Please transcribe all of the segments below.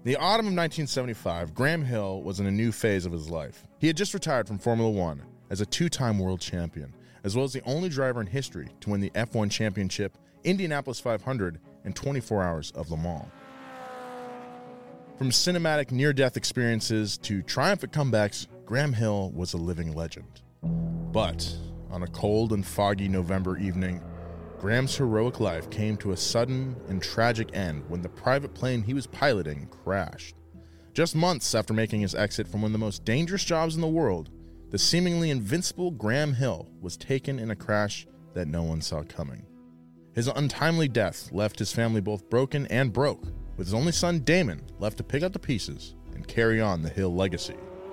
the autumn of 1975, Graham Hill was in a new phase of his life. He had just retired from Formula One as a two-time world champion, as well as the only driver in history to win the F1 Championship, Indianapolis 500, and 24 Hours of Le Mans. From cinematic near-death experiences to triumphant comebacks, Graham Hill was a living legend. But on a cold and foggy November evening, Graham's heroic life came to a sudden and tragic end when the private plane he was piloting crashed. Just months after making his exit from one of the most dangerous jobs in the world, the seemingly invincible Graham Hill was taken in a crash that no one saw coming. His untimely death left his family both broken and broke, with his only son Damon left to pick up the pieces and carry on the Hill legacy.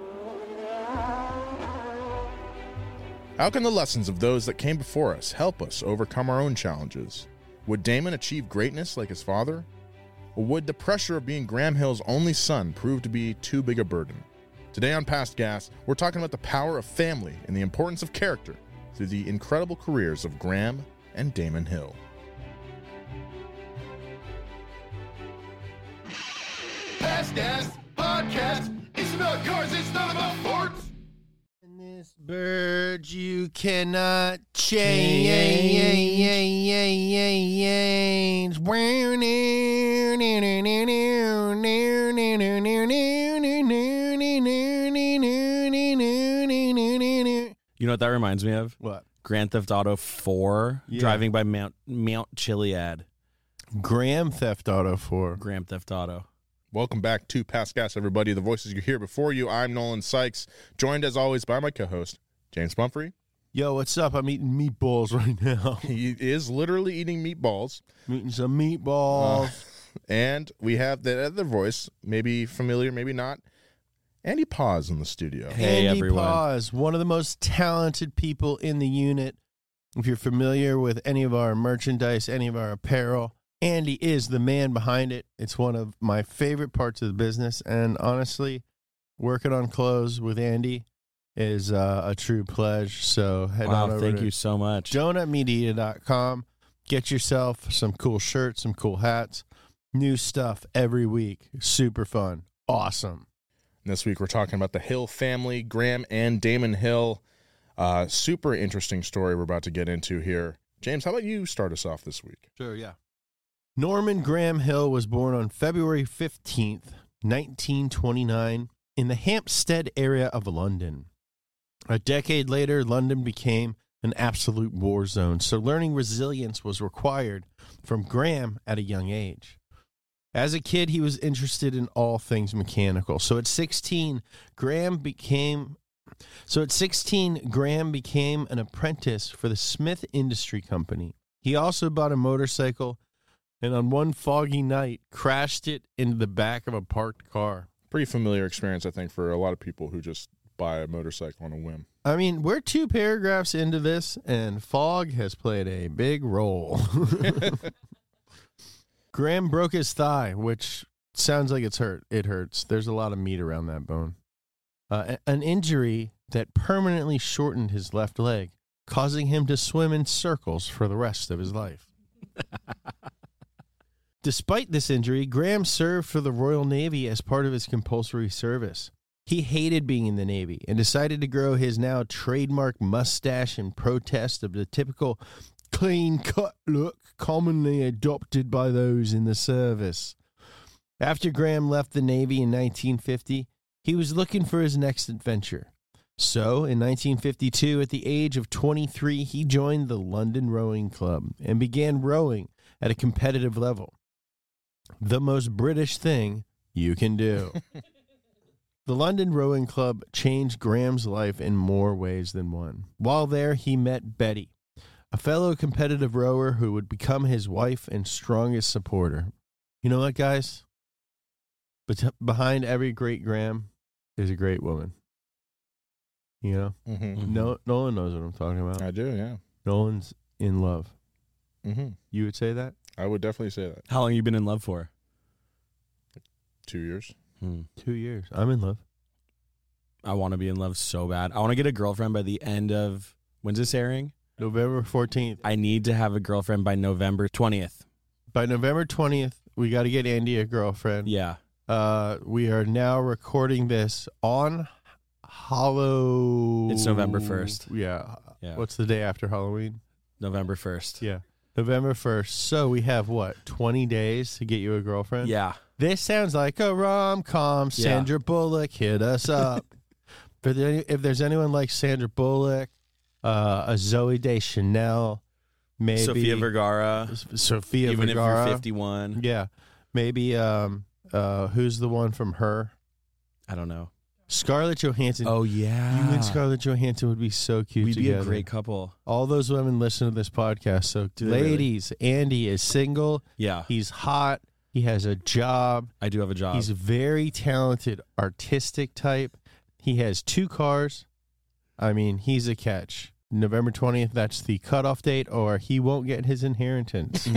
How can the lessons of those that came before us help us overcome our own challenges? Would Damon achieve greatness like his father? Or would the pressure of being Graham Hill's only son prove to be too big a burden? Today on Past Gas, we're talking about the power of family and the importance of character through the incredible careers of Graham and Damon Hill. Past Gas Podcast. It's about cars, it's not about sports. This bird you cannot change. You know what that reminds me of? What? Grand Theft Auto 4, Yeah. driving by Mount Chiliad. Grand Theft Auto 4. Grand Theft Auto. Welcome back to Past Gas, everybody. The voices you hear before you, I'm Nolan Sykes, joined as always by my co-host, James Pumphrey. Yo, what's up? I'm eating meatballs right now. He is literally eating meatballs. I'm eating some meatballs. And we have the other voice, maybe familiar, maybe not, Andy Paz in the studio. Hey, Andy everyone. Paz, one of the most talented people in the unit. If you're familiar with any of our merchandise, any of our apparel, Andy is the man behind it. It's one of my favorite parts of the business. And honestly, working on clothes with Andy is a true pleasure. So head on Wow, over thank to you so much. donutmedia.com. Get yourself some cool shirts, some cool hats, new stuff every week. Super fun. Awesome. This week we're talking about the Hill family, Graham and Damon Hill. Super interesting story we're about to get into here. James, how about you start us off this week? Sure, yeah. Norman Graham Hill was born on February 15th, 1929, in the Hampstead area of London. A decade later, London became an absolute war zone, so learning resilience was required from Graham at a young age. As a kid, he was interested in all things mechanical. So at 16, Graham became an apprentice for the Smith Industry Company. He also bought a motorcycle and on one foggy night crashed it into the back of a parked car. Pretty familiar experience, I think, for a lot of people who just buy a motorcycle on a whim. I mean, we're 2 paragraphs into this, and fog has played a big role. Graham broke his thigh, which sounds like it's hurt. It hurts. There's a lot of meat around that bone. An injury that permanently shortened his left leg, causing him to swim in circles for the rest of his life. Despite this injury, Graham served for the Royal Navy as part of his compulsory service. He hated being in the Navy and decided to grow his now trademark mustache in protest of the typical clean-cut look commonly adopted by those in the service. After Graham left the Navy in 1950, he was looking for his next adventure. So, in 1952, at the age of 23, he joined the London Rowing Club and began rowing at a competitive level. The most British thing you can do. The London Rowing Club changed Graham's life in more ways than one. While there, he met Betty, a fellow competitive rower who would become his wife and strongest supporter. You know what, guys? Behind every great Graham is a great woman. You know? Mm-hmm. Nolan knows what I'm talking about. I do, yeah. Nolan's in love. Mm-hmm. You would say that? I would definitely say that. How long you been in love for? 2 years. 2 years. I'm in love. I want to be in love so bad. I want to get a girlfriend by the end of, when's this airing? November 14th. I need to have a girlfriend by November 20th. By November 20th, we got to get Andy a girlfriend. Yeah. We are now recording this on It's November 1st. Yeah. Yeah. What's the day after Halloween? November 1st. Yeah. November 1st. So we have, 20 days to get you a girlfriend? Yeah. This sounds like a rom-com. Sandra Bullock, hit us up. If there's anyone like Sandra Bullock, a Zooey Deschanel, maybe Sofia Vergara. Sofia Even Vergara. if you're 51. Yeah. Maybe who's the one from Her? I don't know. Scarlett Johansson. Oh, yeah. You and Scarlett Johansson would be so cute We'd together. be a great couple. All those women listen to this podcast. So, Do they ladies, Andy is single. Yeah. He's hot. He has a job. I do have a job. He's a very talented, artistic type. He has 2 cars. I mean, he's a catch. November 20th, that's the cutoff date, or he won't get his inheritance.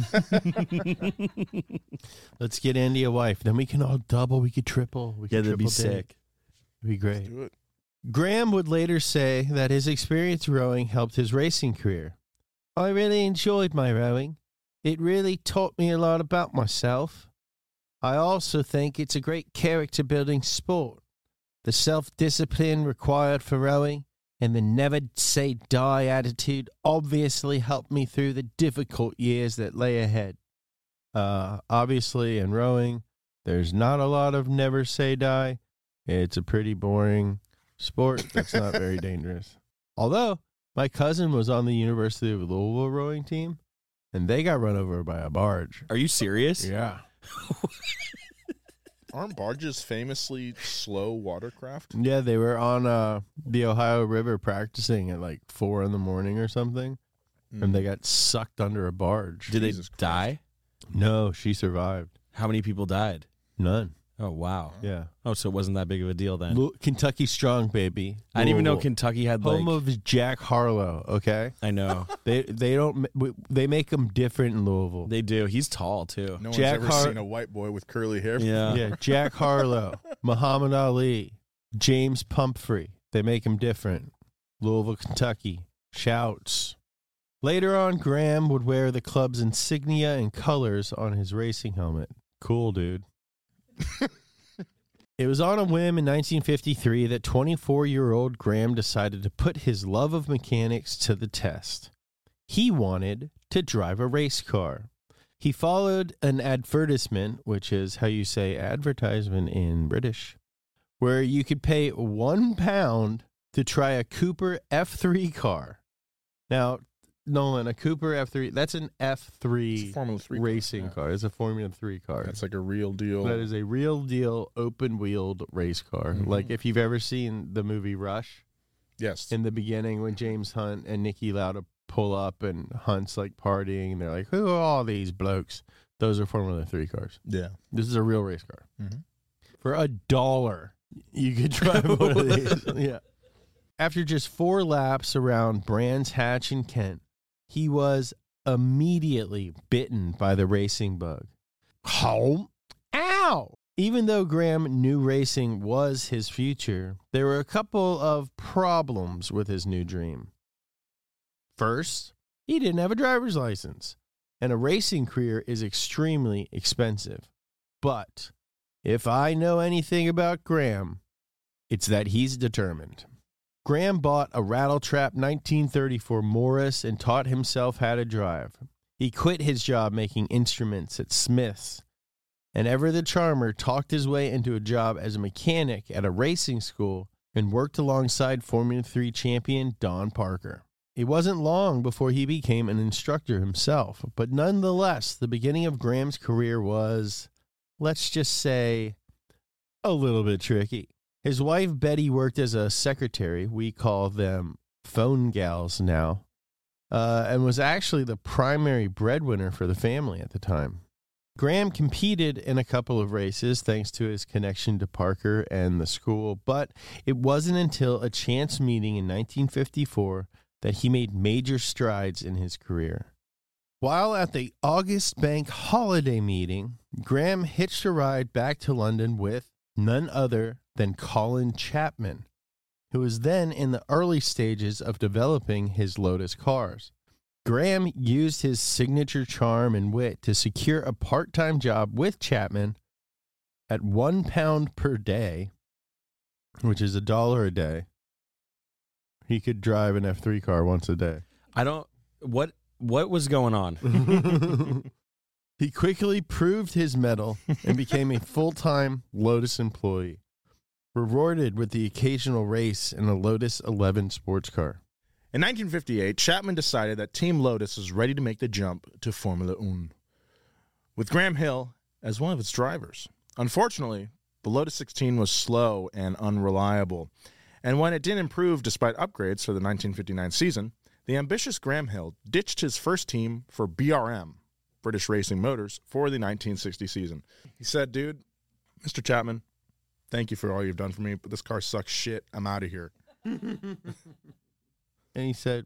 Let's get Andy a wife. Then we can all double. We could triple. We could that'd be triple date. sick. It'd be great. Do it. Graham would later say that his experience rowing helped his racing career. I really enjoyed my rowing. It really taught me a lot about myself. I also think it's a great character-building sport. The self-discipline required for rowing and the never-say-die attitude obviously helped me through the difficult years that lay ahead. Obviously, in rowing, there's not a lot of never-say-die. It's a pretty boring sport that's not very dangerous. Although, my cousin was on the University of Louisville rowing team, and they got run over by a barge. Are you serious? Yeah. Aren't barges famously slow watercraft? Yeah, they were on the Ohio River practicing at like 4 a.m. or something, and they got sucked under a barge. Did Jesus they die? No, she survived. How many people died? None. Oh, wow. Yeah. Oh, so it wasn't that big of a deal then. Kentucky strong, baby. I didn't even know Louisville. Kentucky had like... Home of Jack Harlow, okay? I know. They make them different in Louisville. They do. He's tall, too. No one's Jack ever seen a white boy with curly hair. Yeah. Yeah, Jack Harlow, Muhammad Ali, James Pumphrey. They make them different. Louisville, Kentucky. Shouts. Later on, Graham would wear the club's insignia and colors on his racing helmet. Cool, dude. It was on a whim in 1953 that 24-year-old Graham decided to put his love of mechanics to the test. He wanted to drive a race car. He followed an advertisement, which is how you say advertisement in British, where you could pay £1 to try a Cooper F3 car. Now, Nolan, a Cooper F3, that's an F3 It's a Formula 3 racing car. It's a Formula 3 car. That's like a real deal. That is a real deal open-wheeled race car. Mhm. Like if you've ever seen the movie Rush, Yes. in the beginning when James Hunt and Niki Lauda pull up and Hunt's like partying, and they're like, who are all these blokes? Those are Formula 3 cars. Yeah. This is a real race car. Mhm. For $1, you could drive one of these. Yeah. After just 4 laps around Brands Hatch in Kent, he was immediately bitten by the racing bug. Home? Ow! Even though Graham knew racing was his future, there were a couple of problems with his new dream. First, he didn't have a driver's license, and a racing career is extremely expensive. But if I know anything about Graham, it's that he's determined. Graham bought a Rattletrap 1934 Morris and taught himself how to drive. He quit his job making instruments at Smith's, and Ever the Charmer talked his way into a job as a mechanic at a racing school and worked alongside Formula 3 champion Don Parker. It wasn't long before he became an instructor himself, but nonetheless, the beginning of Graham's career was, let's just say, a little bit tricky. His wife, Betty, worked as a secretary. We call them phone gals now, and was actually the primary breadwinner for the family at the time. Graham competed in a couple of races thanks to his connection to Parker and the school, but it wasn't until a chance meeting in 1954 that he made major strides in his career. While at the August Bank holiday meeting, Graham hitched a ride back to London with none other than Colin Chapman, who was then in the early stages of developing his Lotus cars. Graham used his signature charm and wit to secure a part-time job with Chapman, at £1 per day, which is $1 a day, he could drive an F3 car once a day. What was going on? He quickly proved his mettle and became a full-time Lotus employee, rewarded with the occasional race in a Lotus 11 sports car. In 1958, Chapman decided that Team Lotus was ready to make the jump to Formula 1, with Graham Hill as one of its drivers. Unfortunately, the Lotus 16 was slow and unreliable, and when it didn't improve despite upgrades for the 1959 season, the ambitious Graham Hill ditched his first team for BRM, British Racing Motors, for the 1960 season. He said, dude, Mr. Chapman, thank you for all you've done for me, but this car sucks shit. I'm out of here. And he said,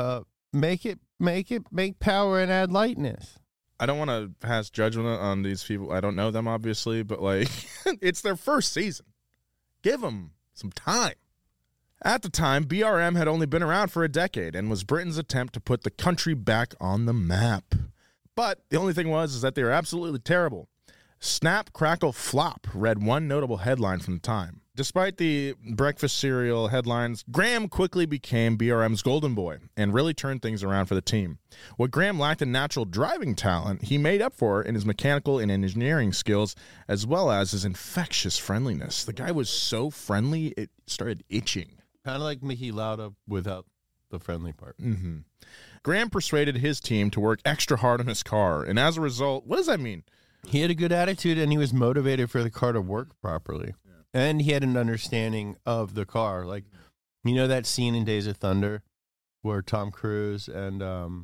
make power and add lightness. I don't want to pass judgment on these people. I don't know them, obviously, but, like, it's their first season. Give them some time. At the time, BRM had only been around for a decade and was Britain's attempt to put the country back on the map. But the only thing was that they were absolutely terrible. Snap, Crackle, Flop read one notable headline from the time. Despite the breakfast cereal headlines, Graham quickly became BRM's golden boy and really turned things around for the team. What Graham lacked in natural driving talent, he made up for in his mechanical and engineering skills, as well as his infectious friendliness. The guy was so friendly, it started itching. Kind of like Mickey Lauda without the friendly part. Mm-hmm. Graham persuaded his team to work extra hard on his car, and as a result, what does that mean? He had a good attitude, and he was motivated for the car to work properly. Yeah. And he had an understanding of the car. Like, you know that scene in Days of Thunder where Tom Cruise and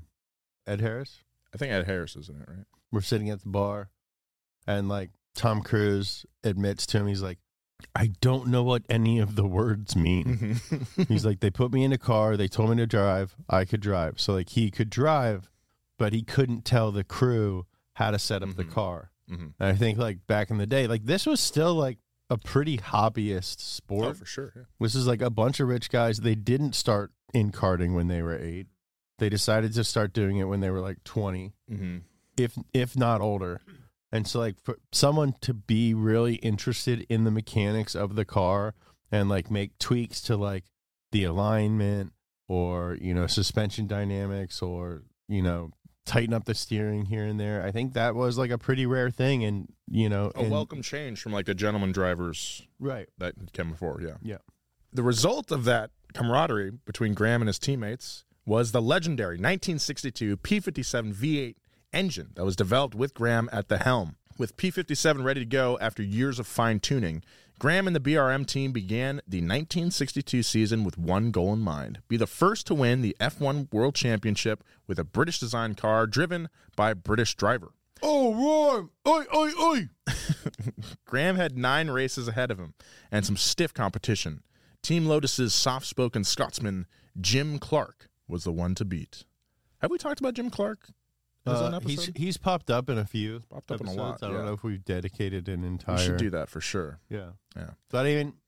Ed Harris? I think Ed Harris is in it, right? We're sitting at the bar, and, like, Tom Cruise admits to him, he's like, I don't know what any of the words mean. He's like, they put me in a car, they told me to drive, I could drive. So, like, he could drive, but he couldn't tell the crew how to set up the car. And I think, like, back in the day, like, this was still, like, a pretty hobbyist sport. Oh, for sure. Yeah. This is, like, a bunch of rich guys. They didn't start in karting when they were 8. They decided to start doing it when they were, like, 20, if not older. And so, like, for someone to be really interested in the mechanics of the car and, like, make tweaks to, like, the alignment or, you know, suspension dynamics or, you know, tighten up the steering here and there, I think that was, like, a pretty rare thing. And, you know, a welcome change from, like, the gentleman drivers right that came before, yeah. Yeah. The result of that camaraderie between Graham and his teammates was the legendary 1962 P57 V8 engine that was developed with Graham at the helm. With P57 ready to go after years of fine-tuning, Graham and the BRM team began the 1962 season with one goal in mind: be the first to win the F1 World Championship with a British-designed car driven by a British driver. Oh, right. Oi, oi, oi. Graham had 9 races ahead of him and some stiff competition. Team Lotus's soft-spoken Scotsman, Jim Clark, was the one to beat. Have we talked about Jim Clark? He's popped up in a few. Popped up episodes. in a lot. I don't know if we've dedicated an entire. We should do that for sure. Yeah. Yeah. But I mean,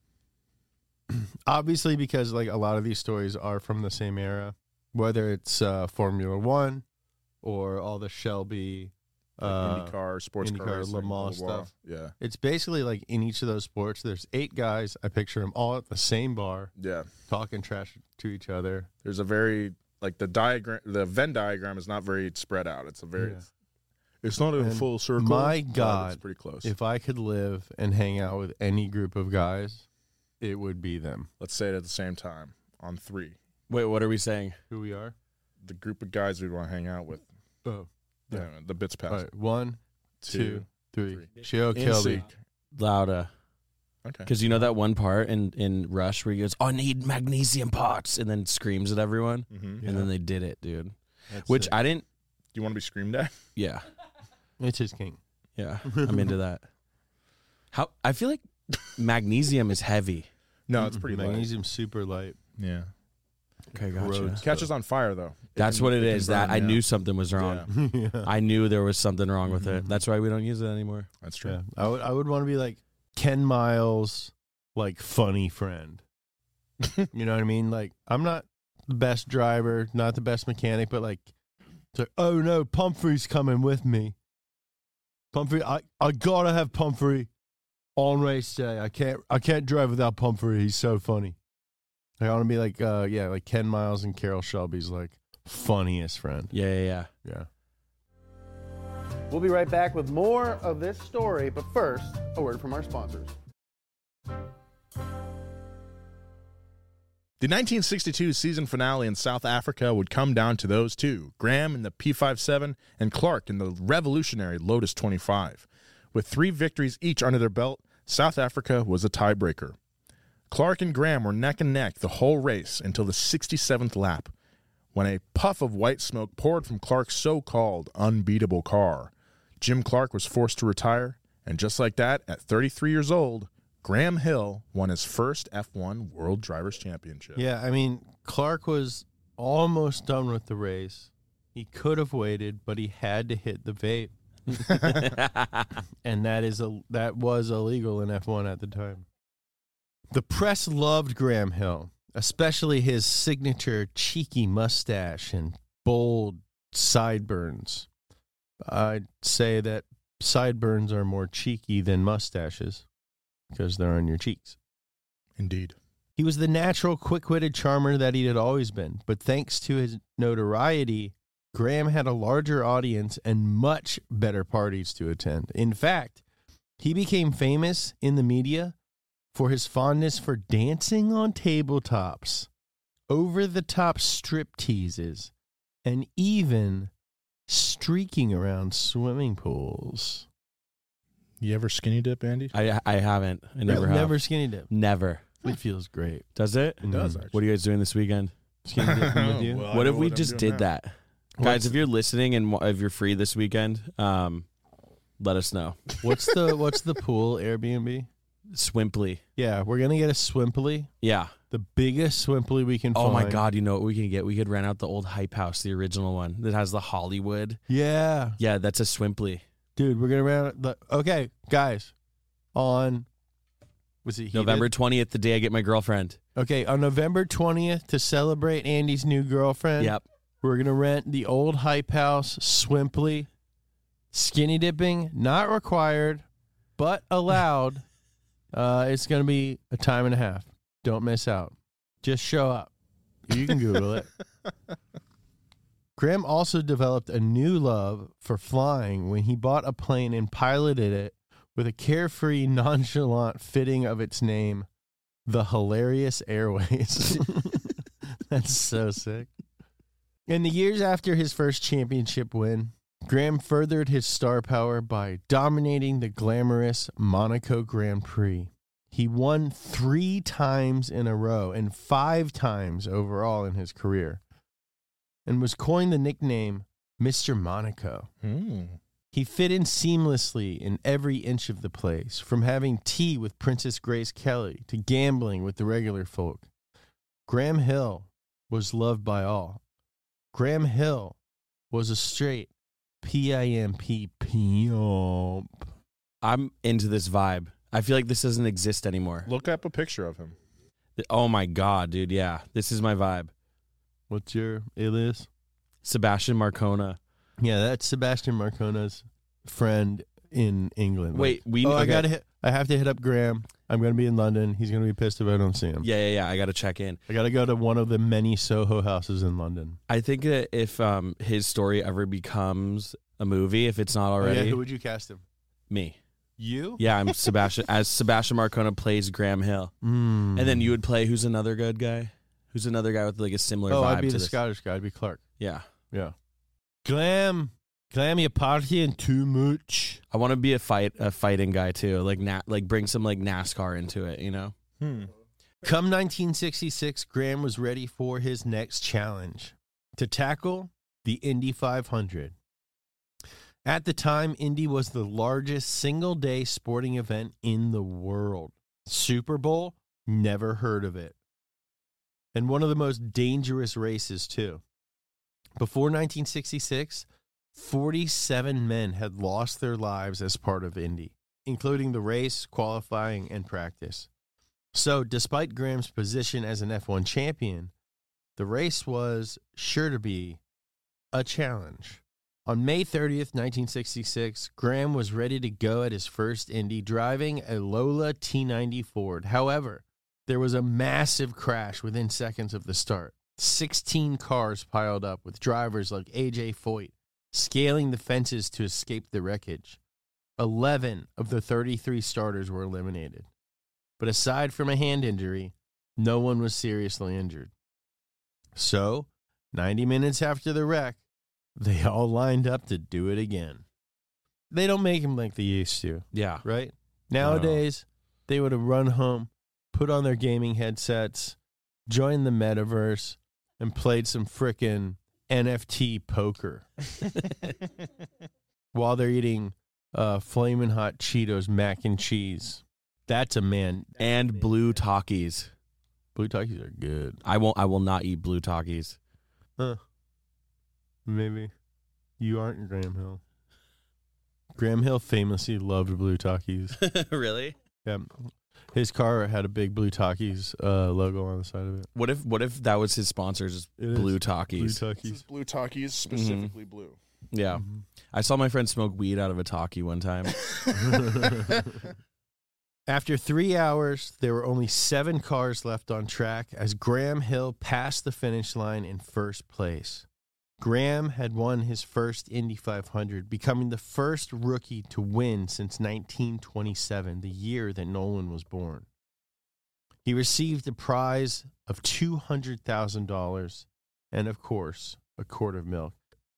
obviously, because, like, a lot of these stories are from the same era, whether it's Formula One or all the Shelby, IndyCar, sports car, racing, Le Mans stuff. Yeah. It's basically like in each of those sports, there's 8 guys. I picture them all at the same bar, Yeah. talking trash to each other. There's a very, like, the Venn diagram is not very spread out. It's a very, it's not a full circle. My God, it's pretty close. if I could live and hang out with any group of guys, it would be them. Let's say it at the same time on 3. Wait, what are we saying? Who we are? The group of guys we'd want to hang out with. Oh, Yeah. The bits pass. all right. 1, 2, 3. 3. Joe Kilby. Lauda. Okay. Because you know that one part in Rush where he goes, I need magnesium parts, and then screams at everyone? Mm-hmm. And then they did it, dude. That's Which sick. I didn't, Do you want to be screamed at? yeah. It's his king. Yeah. I'm into that. I feel like magnesium is heavy. No, it's pretty light. Magnesium super light. Yeah. Okay, gotcha. Corrodes. Catches on fire, though. That's what it is. That I knew something was wrong. Yeah. I knew there was something wrong with it. That's why we don't use it anymore. That's true. Yeah. I would want to be like Ken Miles, like, funny friend. You know what I mean? Like, I'm not the best driver, not the best mechanic, but, like, it's like, oh no, Pumphrey's coming with me. Pumphrey, I gotta have Pumphrey. On race day, I can't drive without Pumphrey. He's so funny. I want to be like, like Ken Miles and Carol Shelby's like funniest friend. Yeah. We'll be right back with more of this story, but first, a word from our sponsors. The 1962 season finale in South Africa would come down to those two, Graham in the P57 and Clark in the revolutionary Lotus 25. With 3 victories each under their belt, South Africa was a tiebreaker. Clark and Graham were neck and neck the whole race until the 67th lap, when a puff of white smoke poured from Clark's so-called unbeatable car. Jim Clark was forced to retire, and just like that, at 33 years old, Graham Hill won his first F1 World Drivers' Championship. Yeah, I mean, Clark was almost done with the race. He could have waited, but he had to hit the vape. And that was illegal in F1 at the time. The press loved Graham Hill, especially his signature cheeky mustache and bold sideburns. I'd say that sideburns are more cheeky than mustaches because they're on your cheeks. Indeed. He was the natural, quick-witted charmer that he had always been, but thanks to his notoriety, Graham had a larger audience and much better parties to attend. In fact, he became famous in the media for his fondness for dancing on tabletops, over-the-top strip teases, and even streaking around swimming pools. You ever skinny dip, Andy? I haven't. I never have. Never skinny dip. Never. It feels great. Does it? It does, actually. What are you guys doing this weekend? Skinny dipping with you. Well, I What know if we I'm just doing did now. that? Guys, if you're listening and if you're free this weekend, let us know. What's the pool Airbnb? Swimply. Yeah, we're gonna get a Swimply, Yeah. the biggest Swimply we can Oh find. my God, you know what we can get? We could rent out the old Hype House, the original one that has the Hollywood. Yeah, Yeah, that's a Swimply. dude, we're gonna run. Okay, guys, on was it heated? November 20th, the day I get my girlfriend. Okay, on November 20th to celebrate Andy's new girlfriend. Yep. We're gonna rent the old Hype House Swimply. Skinny dipping not required, but allowed. It's gonna be a time and a half. Don't miss out. Just show up. You can Google it. Graham also developed a new love for flying when he bought a plane and piloted it with a carefree, nonchalant fitting of its name, the Hilarious Airways. That's so sick. In the years after his first championship win, Graham furthered his star power by dominating the glamorous Monaco Grand Prix. He won 3 times in a row and 5 times overall in his career, and was coined the nickname Mr. Monaco. He fit in seamlessly in every inch of the place, from having tea with Princess Grace Kelly to gambling with the regular folk. Graham Hill was loved by all. Graham Hill was a straight PIMP pimp. I'm into this vibe. I feel like this doesn't exist anymore. Look up a picture of him. Oh my God, dude. Yeah, this is my vibe. What's your alias? Sebastian Marcona. Yeah, that's Sebastian Marcona's friend in England. Wait, I have to hit up Graham. I'm going to be in London. He's going to be pissed if I don't see him. Yeah. I got to check in. I got to go to one of the many Soho houses in London. I think that if his story ever becomes a movie, if it's not already, Who would you cast him? me. You? Yeah, I'm Sebastian. As Sebastian Marcona plays Graham Hill, and then you would play who's another good guy? Who's another guy with like a similar vibe I'd be to the this? Scottish guy. I'd be Clark. Yeah. Yeah. Glam, you're partying too much. I want to be a fighting guy too. Like bring some like NASCAR into it, you know? Come 1966, Graham was ready for his next challenge, to tackle the Indy 500. At the time, Indy was the largest single-day sporting event in the world. Super Bowl? Never heard of it. And one of the most dangerous races, too. Before 1966, 47 men had lost their lives as part of Indy, including the race, qualifying, and practice. So, despite Graham's position as an F1 champion, the race was sure to be a challenge. On May 30th, 1966, Graham was ready to go at his first Indy, driving a Lola T90 Ford. However, there was a massive crash within seconds of the start. 16 cars piled up, with drivers like A.J. Foyt scaling the fences to escape the wreckage. 11 of the 33 starters were eliminated. But aside from a hand injury, no one was seriously injured. So, 90 minutes after the wreck, they all lined up to do it again. They don't make them like they used to, Yeah. right? Nowadays, they would have run home, put on their gaming headsets, joined the metaverse, and played some frickin' NFT poker while they're eating Flamin' Hot Cheetos mac and cheese. That's a man. And blue Takis. Blue Takis are good. I will not eat blue Takis. Huh. Maybe. You aren't Graham Hill. Graham Hill famously loved blue Takis. Really? Yeah. His car had a big blue Takis logo on the side of it. What if that was his sponsor, just blue Takis? Blue This Takis. is blue Takis, specifically blue. Yeah. I saw my friend smoke weed out of a Taki one time. After 3 hours, there were only 7 cars left on track as Graham Hill passed the finish line in first place. Graham had won his first Indy 500, becoming the first rookie to win since 1927, the year that Nolan was born. He received a prize of $200,000 and, of course, a quart of milk.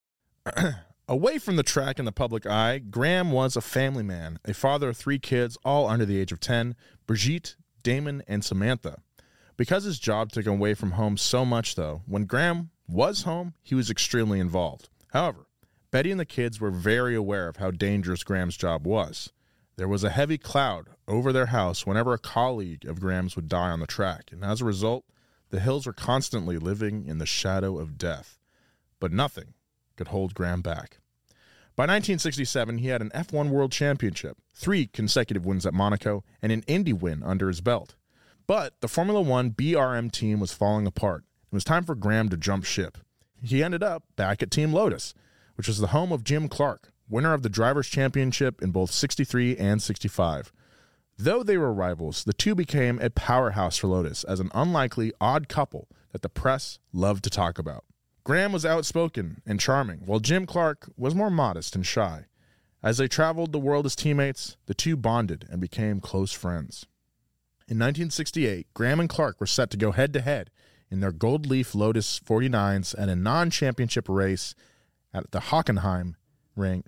Away from the track and the public eye, Graham was a family man, a father of 3 kids, all under the age of 10, Brigitte, Damon, and Samantha. Because his job took him away from home so much, though, when Graham was home, he was extremely involved. However, Betty and the kids were very aware of how dangerous Graham's job was. There was a heavy cloud over their house whenever a colleague of Graham's would die on the track, and as a result, the Hills were constantly living in the shadow of death. But nothing could hold Graham back. By 1967, he had an F1 World Championship, 3 consecutive wins at Monaco, and an Indy win under his belt. But the Formula One BRM team was falling apart. It was time for Graham to jump ship. He ended up back at Team Lotus, which was the home of Jim Clark, winner of the Drivers' Championship in both 63 and 65. Though they were rivals, the two became a powerhouse for Lotus as an unlikely, odd couple that the press loved to talk about. Graham was outspoken and charming, while Jim Clark was more modest and shy. As they traveled the world as teammates, the two bonded and became close friends. In 1968, Graham and Clark were set to go head-to-head in their Gold Leaf Lotus 49s at a non-championship race at the Hockenheim Ring.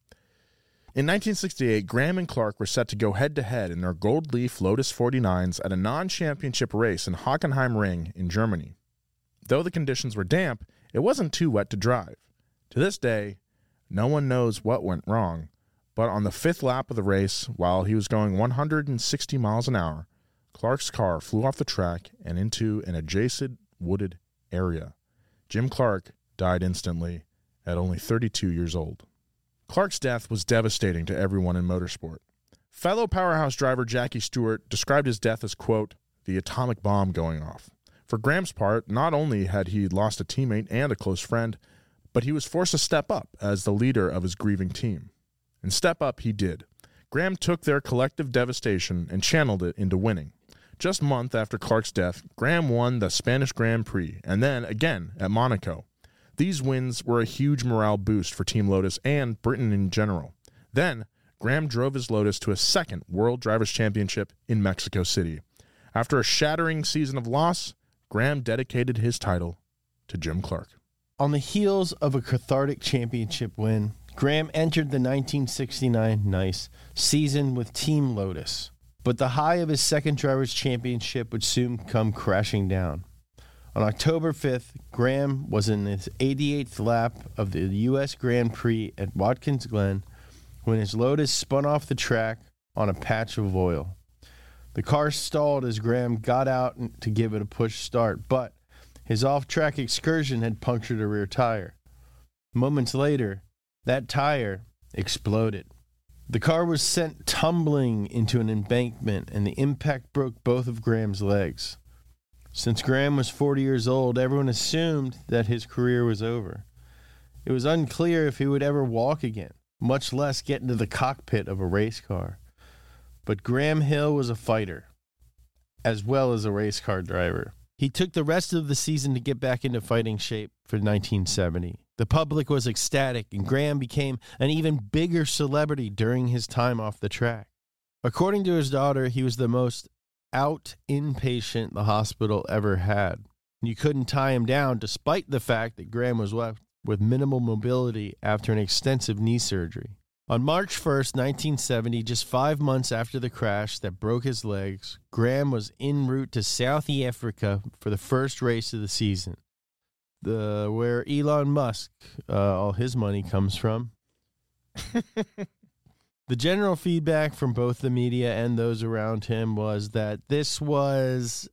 In 1968, Graham and Clark were set to go head-to-head in their Gold Leaf Lotus 49s at a non-championship race in Hockenheim Ring in Germany. Though the conditions were damp, it wasn't too wet to drive. To this day, no one knows what went wrong, but on the 5th lap of the race, while he was going 160 miles an hour, Clark's car flew off the track and into an adjacent wooded area. Jim Clark died instantly at only 32 years old. Clark's death was devastating to everyone in motorsport. Fellow powerhouse driver Jackie Stewart described his death as, quote, the atomic bomb going off. For Graham's part, not only had he lost a teammate and a close friend, but he was forced to step up as the leader of his grieving team. And step up he did. Graham took their collective devastation and channeled it into winning. Just a month after Clark's death, Graham won the Spanish Grand Prix, and then again at Monaco. These wins were a huge morale boost for Team Lotus and Britain in general. Then, Graham drove his Lotus to a second World Drivers' Championship in Mexico City. After a shattering season of loss, Graham dedicated his title to Jim Clark. On the heels of a cathartic championship win, Graham entered the 1969 season with Team Lotus. But the high of his second Drivers' Championship would soon come crashing down. On October 5th, Graham was in his 88th lap of the U.S. Grand Prix at Watkins Glen when his Lotus spun off the track on a patch of oil. The car stalled as Graham got out to give it a push start, but his off-track excursion had punctured a rear tire. Moments later, that tire exploded. The car was sent tumbling into an embankment, and the impact broke both of Graham's legs. Since Graham was 40 years old, everyone assumed that his career was over. It was unclear if he would ever walk again, much less get into the cockpit of a race car. But Graham Hill was a fighter, as well as a race car driver. He took the rest of the season to get back into fighting shape for 1970. The public was ecstatic, and Graham became an even bigger celebrity during his time off the track. According to his daughter, he was the most out inpatient the hospital ever had. You couldn't tie him down, despite the fact that Graham was left with minimal mobility after an extensive knee surgery. On March 1st, 1970, just 5 months after the crash that broke his legs, Graham was en route to South Africa for the first race of the season, where Elon Musk, all his money comes from. The general feedback from both the media and those around him was that this was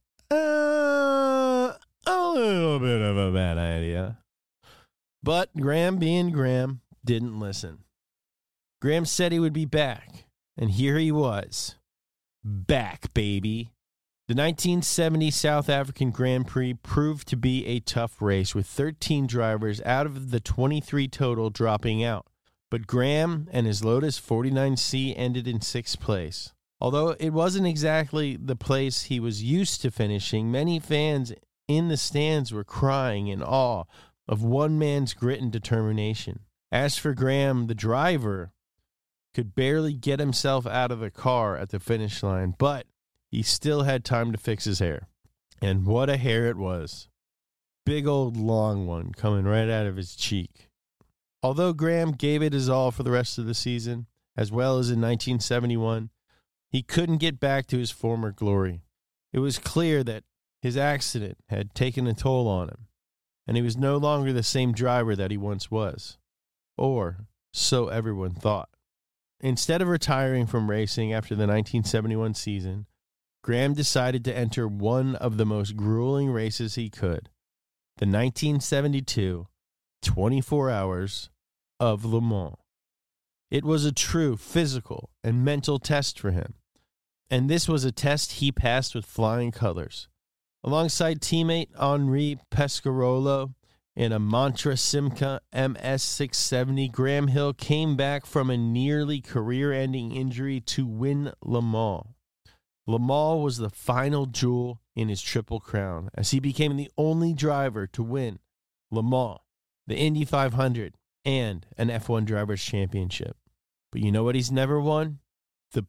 a little bit of a bad idea. But Graham, being Graham, didn't listen. Graham said he would be back, and here he was. Back, baby. The 1970 South African Grand Prix proved to be a tough race, with 13 drivers out of the 23 total dropping out. But Graham and his Lotus 49C ended in 6th place. Although it wasn't exactly the place he was used to finishing, many fans in the stands were crying in awe of one man's grit and determination. As for Graham, the driver could barely get himself out of the car at the finish line, but he still had time to fix his hair. And what a hair it was. Big old long one coming right out of his cheek. Although Graham gave it his all for the rest of the season, as well as in 1971, he couldn't get back to his former glory. It was clear that his accident had taken a toll on him, and he was no longer the same driver that he once was. Or so everyone thought. Instead of retiring from racing after the 1971 season, Graham decided to enter one of the most grueling races he could, the 1972 24 Hours of Le Mans. It was a true physical and mental test for him, and this was a test he passed with flying colors. Alongside teammate Henri Pescarolo in a Mantra Simca MS670, Graham Hill came back from a nearly career-ending injury to win Le Mans. Le Mans was the final jewel in his Triple Crown, as he became the only driver to win Le Mans, the Indy 500, and an F1 Drivers' Championship. But you know what he's never won? The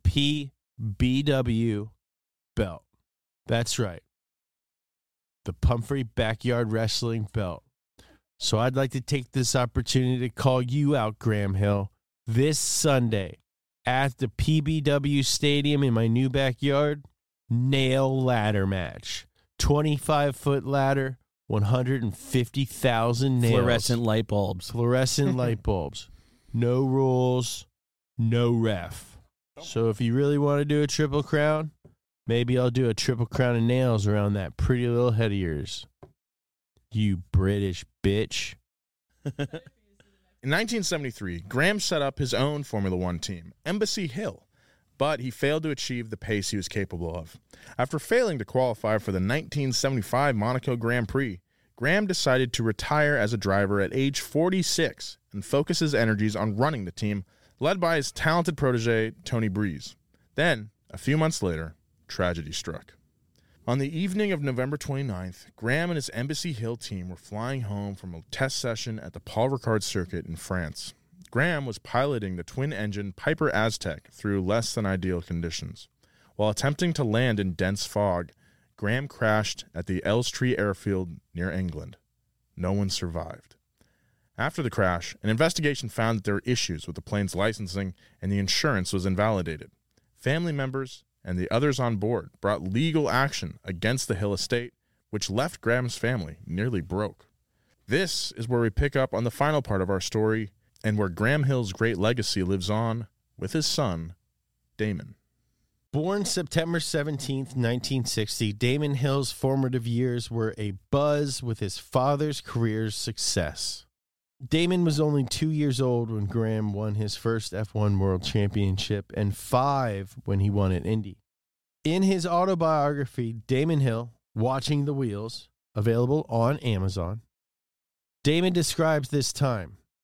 PBW belt. That's right. The Pumphrey Backyard Wrestling belt. So I'd like to take this opportunity to call you out, Graham Hill, this Sunday at the PBW Stadium in my new backyard. Nail ladder match. 25-foot ladder, 150,000 nails. Fluorescent light bulbs. Fluorescent light bulbs. No rules, no ref. So if you really want to do a Triple Crown, maybe I'll do a Triple Crown of nails around that pretty little head of yours. You British bitch. In 1973, Graham set up his own Formula One team, Embassy Hill, but he failed to achieve the pace he was capable of. After failing to qualify for the 1975 Monaco Grand Prix, Graham decided to retire as a driver at age 46 and focus his energies on running the team, led by his talented protege, Tony Breeze. Then, a few months later, tragedy struck. On the evening of November 29th, Graham and his Embassy Hill team were flying home from a test session at the Paul Ricard circuit in France. Graham was piloting the twin-engine Piper Aztec through less than ideal conditions. While attempting to land in dense fog, Graham crashed at the Elstree airfield near England. No one survived. After the crash, an investigation found that there were issues with the plane's licensing and the insurance was invalidated. Family members and the others on board brought legal action against the Hill estate, which left Graham's family nearly broke. This is where we pick up on the final part of our story and where Graham Hill's great legacy lives on with his son, Damon. Born September 17th, 1960, Damon Hill's formative years were a buzz with his father's career success. Damon was only 2 years old when Graham won his first F1 World Championship and 5 when he won at Indy. In his autobiography, Damon Hill, Watching the Wheels, available on Amazon, Damon describes this time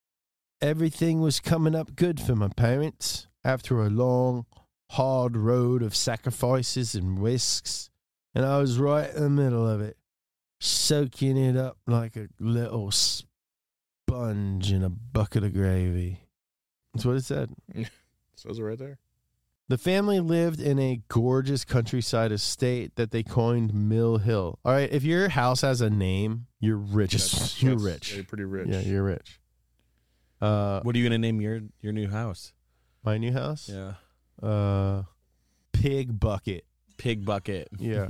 Everything was coming up good for my parents after a long, hard road of sacrifices and risks, and I was right in the middle of it, soaking it up like a little sponge in a bucket of gravy. That's what it said. Says it right there. The family lived in a gorgeous countryside estate that they coined Mill Hill. All right, if your house has a name, you're rich. You're rich. Yeah, you're pretty rich. Yeah, you're rich. What are you gonna name your new house? My new house? Yeah. Pig Bucket. Pig Bucket. Yeah.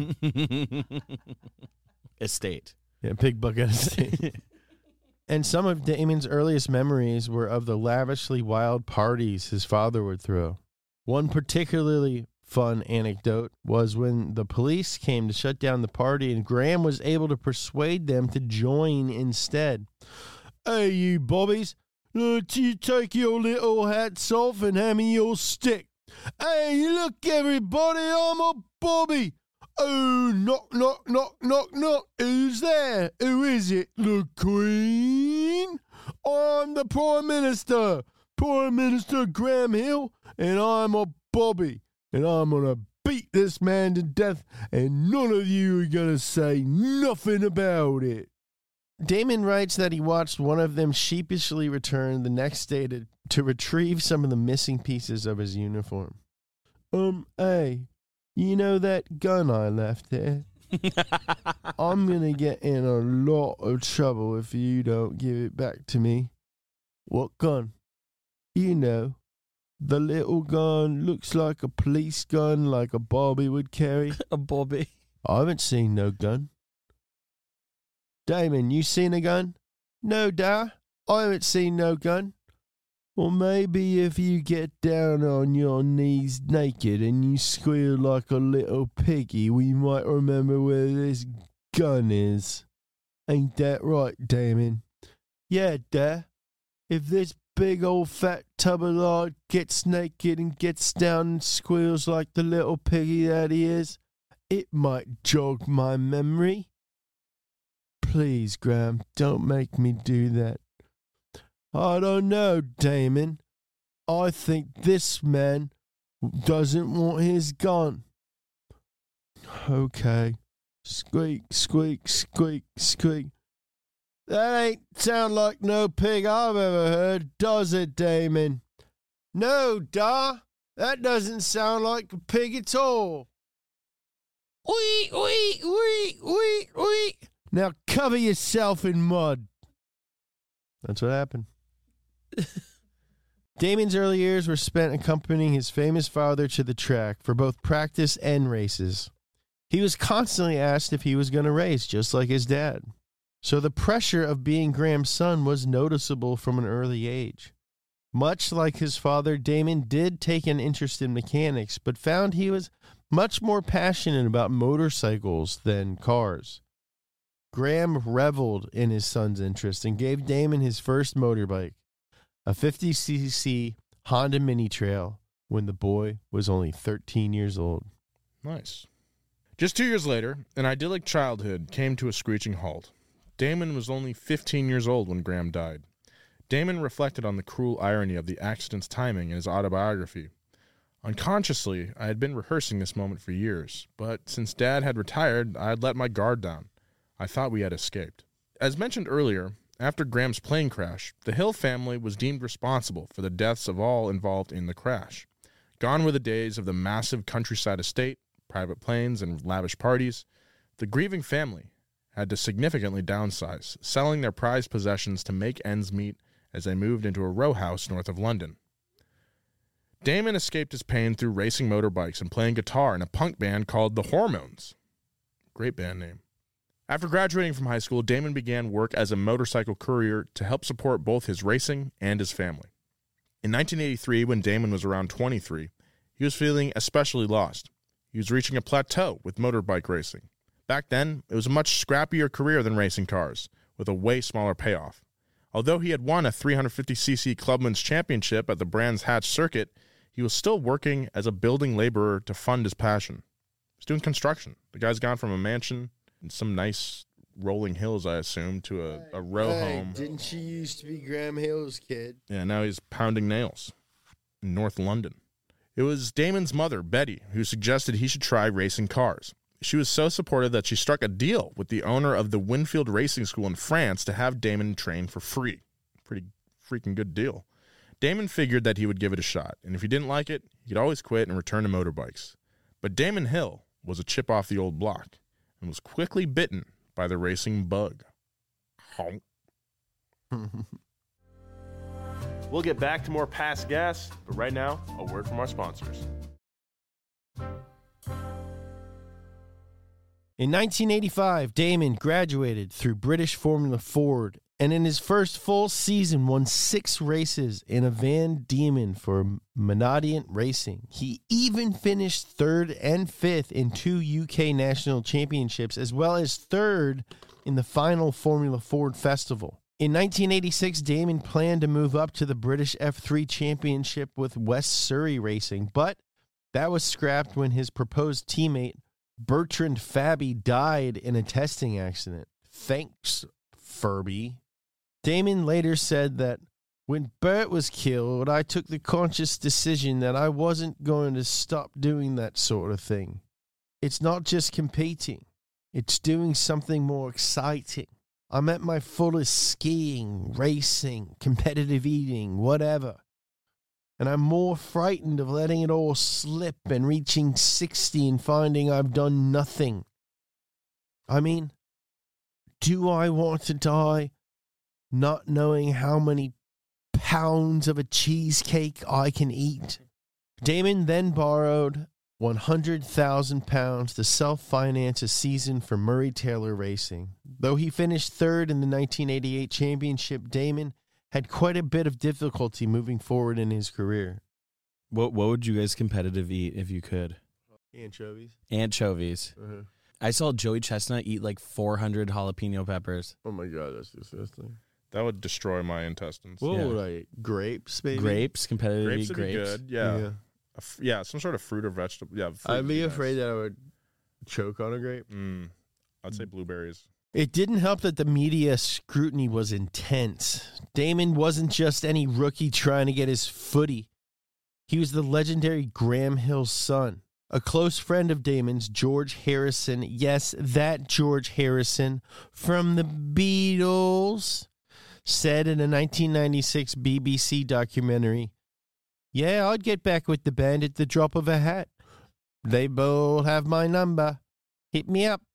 Estate. Yeah, Pig Bucket Estate. And some of Damon's earliest memories were of the lavishly wild parties his father would throw. One particularly fun anecdote was when the police came to shut down the party and Graham was able to persuade them to join instead. Hey, you bobbies, you take your little hats off and hand me your stick. Hey, look, everybody, I'm a bobby. Oh, knock, knock, knock, knock, knock. Who's there? Who is it? The Queen? I'm the Prime Minister. Prime Minister Graham Hill, and I'm a bobby. And I'm going to beat this man to death, and none of you are going to say nothing about it. Damon writes that he watched one of them sheepishly return the next day to retrieve some of the missing pieces of his uniform. Hey, you know that gun I left there? I'm going to get in a lot of trouble if you don't give it back to me. What gun? You know, the little gun looks like a police gun like a Bobby would carry. A Bobby. I haven't seen no gun. Damon, you seen a gun? No, Dad, I haven't seen no gun. Well, maybe if you get down on your knees naked and you squeal like a little piggy, we might remember where this gun is. Ain't that right, Damon? Yeah, Dad. If this big old fat tub of lard gets naked and gets down and squeals like the little piggy that he is, it might jog my memory. Please, Graham, don't make me do that. I don't know, Damon. I think this man doesn't want his gun. Okay. Squeak, squeak, squeak, squeak. That ain't sound like no pig I've ever heard, does it, Damon? No, Da. That doesn't sound like a pig at all. Wee, wee, wee, wee, wee. Now cover yourself in mud. That's what happened. Damon's early years were spent accompanying his famous father to the track for both practice and races. He was constantly asked if he was going to race, just like his dad. So the pressure of being Graham's son was noticeable from an early age. Much like his father, Damon did take an interest in mechanics, but found he was much more passionate about motorcycles than cars. Graham reveled in his son's interest and gave Damon his first motorbike, a 50cc Honda Mini Trail, when the boy was only 13 years old. Nice. Just 2 years later, an idyllic childhood came to a screeching halt. Damon was only 15 years old when Graham died. Damon reflected on the cruel irony of the accident's timing in his autobiography. Unconsciously, I had been rehearsing this moment for years, but since Dad had retired, I had let my guard down. I thought we had escaped. As mentioned earlier, after Graham's plane crash, the Hill family was deemed responsible for the deaths of all involved in the crash. Gone were the days of the massive countryside estate, private planes, and lavish parties. The grieving family had to significantly downsize, selling their prized possessions to make ends meet as they moved into a row house north of London. Damon escaped his pain through racing motorbikes and playing guitar in a punk band called The Hormones. Great band name. After graduating from high school, Damon began work as a motorcycle courier to help support both his racing and his family. In 1983, when Damon was around 23, he was feeling especially lost. He was reaching a plateau with motorbike racing. Back then, it was a much scrappier career than racing cars, with a way smaller payoff. Although he had won a 350cc Clubman's Championship at the Brands Hatch circuit, he was still working as a building laborer to fund his passion. He was doing construction. The guy's gone from a mansion in some nice rolling hills, I assume, to a row home. Didn't she used to be Graham Hill's kid? Yeah, now he's pounding nails in North London. It was Damon's mother, Betty, who suggested he should try racing cars. She was so supportive that she struck a deal with the owner of the Winfield Racing School in France to have Damon train for free. Pretty freaking good deal. Damon figured that he would give it a shot, and if he didn't like it, he could always quit and return to motorbikes. But Damon Hill was a chip off the old block and was quickly bitten by the racing bug. Honk. We'll get back to more Past Gas, but right now, a word from our sponsors. In 1985, Damon graduated through British Formula Ford, and in his first full season won 6 races in a Van Diemen for Monadiant Racing. He even finished 3rd and 5th in 2 UK national championships, as well as 3rd in the final Formula Ford Festival. In 1986, Damon planned to move up to the British F3 Championship with West Surrey Racing, but that was scrapped when his proposed teammate, Bertrand Fabi, died in a testing accident. Thanks, Furby. Damon later said that when Bert was killed, I took the conscious decision that I wasn't going to stop doing that sort of thing. It's not just competing. It's doing something more exciting. I'm at my fullest skiing, racing, competitive eating, whatever. And I'm more frightened of letting it all slip and reaching 60 and finding I've done nothing. I mean, do I want to die not knowing how many pounds of a cheesecake I can eat? Damon then borrowed £100,000 to self-finance a season for Murray Taylor Racing. Though he finished 3rd in the 1988 championship, Damon had quite a bit of difficulty moving forward in his career. What would you guys competitive eat if you could? Anchovies. Anchovies. Uh-huh. I I saw Joey Chestnut eat like 400 jalapeno peppers. Oh my God, that's disgusting. That would destroy my intestines. What Yeah. would I eat? Grapes, maybe? Grapes, competitive Grapes eat would grapes. be good. Yeah. Yeah, some sort of fruit or vegetable. Yeah, fruit I'd would be nice. afraid that I would choke on a grape. I'd say blueberries. It didn't help that the media scrutiny was intense. Damon wasn't just any rookie trying to get his footy. He was the legendary Graham Hill's son. A close friend of Damon's, George Harrison, yes, that George Harrison from the Beatles, said in a 1996 BBC documentary, "Yeah, I'd get back with the band at the drop of a hat. They both have my number. Hit me up."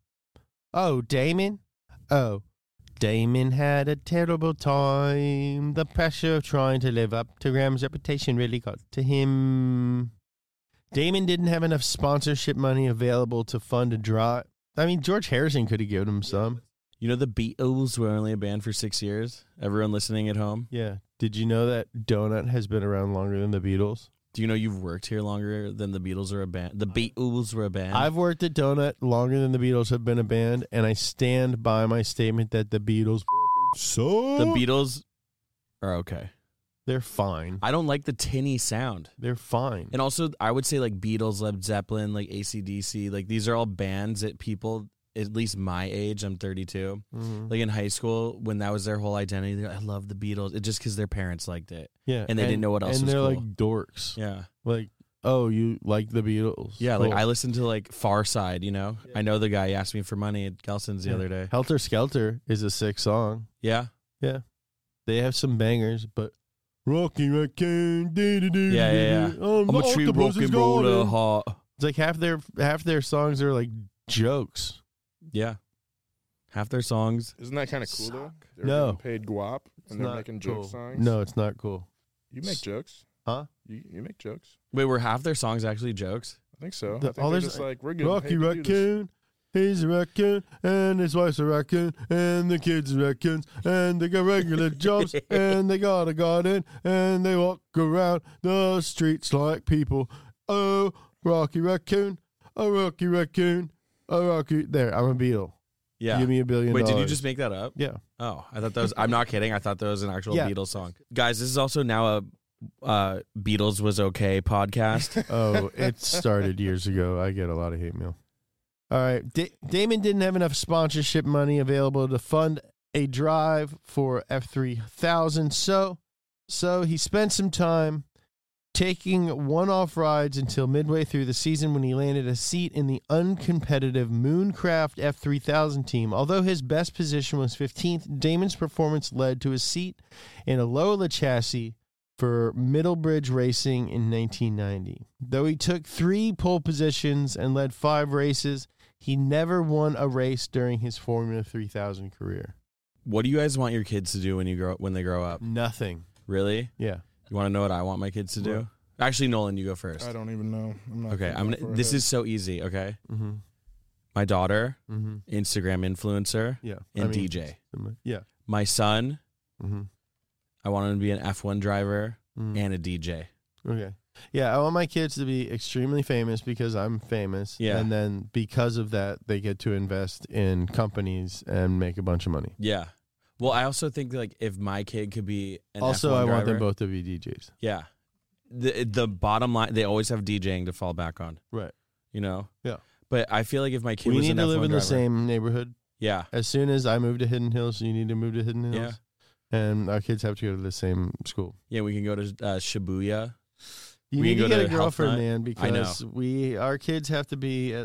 Oh, Damon? Oh, Damon had a terrible time. The pressure of trying to live up to Graham's reputation really got to him. Damon didn't have enough sponsorship money available to fund a draw. I mean, George Harrison could have given him some. You know the Beatles were only a band for 6 years? Everyone listening at home? Yeah. Did you know that Donut has been around longer than the Beatles? Do you know you've worked here longer than the Beatles are a band? The Beatles were a band? I've worked at Donut longer than the Beatles have been a band, and I stand by my statement that the Beatles suck. The Beatles are okay. They're fine. I don't like the tinny sound. They're fine. And also, I would say like Beatles, Led Zeppelin, like AC/DC, like these are all bands that people, at least my age, I'm 32, like in high school, when that was their whole identity, they're like, I love the Beatles. It's just because their parents liked it. Yeah, And they didn't know what else and was they're cool. like dorks. Yeah. Like, oh, you like the Beatles? Yeah, Cool. like I listened to like Far Side, you know? I know the guy asked me for money at Gelson's the other day. Helter Skelter is a sick song. Yeah. Yeah, they have some bangers, but Rocky Raccoon, Yeah. I'm a tree rocking roller heart. It's like half their songs are like jokes. Yeah. Half their songs. Isn't that kind of cool, though? They're No. getting paid guap, It's and they're not making cool. joke songs. No, it's not cool. You make jokes. Huh? You make jokes. Wait, were half their songs actually jokes? I think so. The- I think all they're there's- just like, we're getting Rocky paid to do this. Raccoon, he's a raccoon, and his wife's a raccoon, and the kids are raccoons, and they got regular jobs, and they got a garden, and they walk around the streets like people. Oh, Rocky Raccoon, a Rocky Raccoon, a Rocky. There, I'm a Beatle. Yeah. Give me $1 billion. Wait, did you just make that up? Yeah. Oh, I thought that was. I'm not kidding. I thought that was an actual Yeah. Beatles song. Guys, this is also now a Beatles was okay podcast. Oh, it started years ago. I get a lot of hate mail. All right. Damon didn't have enough sponsorship money available to fund a drive for F3000. So he spent some time taking one-off rides until midway through the season when he landed a seat in the uncompetitive Mooncraft F3000 team. Although his best position was 15th, Damon's performance led to a seat in a Lola chassis for Middlebridge Racing in 1990. Though he took 3 pole positions and led 5 races, he never won a race during his Formula 3000 career. What do you guys want your kids to do when they grow up? Nothing. Really? Yeah. You want to know what I want my kids to do? Actually, Nolan, you go first. I don't even know. I'm not Okay, this is so easy, okay? Mm-hmm. My daughter, Mm-hmm. Instagram influencer, Yeah. and DJ. Yeah. My son, Mm-hmm. I want him to be an F1 driver and a DJ. Okay. Yeah, I want my kids to be extremely famous because I'm famous. Yeah. And then because of that, they get to invest in companies and make a bunch of money. Yeah. Well, I also think like if my kid could be an Also, F1 I want them driver- both to be DJs. Yeah. The bottom line, they always have DJing to fall back on, Right. you know? Yeah. But I feel like if my kid We was need an to live F1 in the driver- same neighborhood. Yeah. As soon as I move to Hidden Hills, you need to move to Hidden Hills. Yeah. And our kids have to go to the same school. Yeah, we can go to Shibuya. You We need can to go get a to Health girlfriend, Nut. man, I know. because our kids have to be